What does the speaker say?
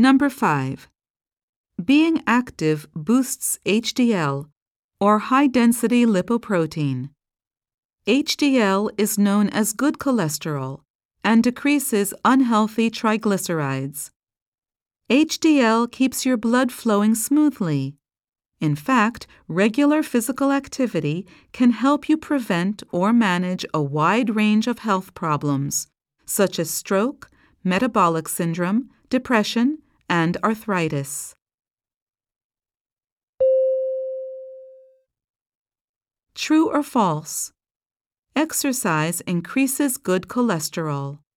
Number 5. Being active boosts HDL, or high-density lipoprotein. HDL is known as good cholesterol and decreases unhealthy triglycerides. HDL keeps your blood flowing smoothly. In fact, regular physical activity can help you prevent or manage a wide range of health problems, such as stroke, metabolic syndrome, depression, and arthritis. True or false? Exercise increases good cholesterol.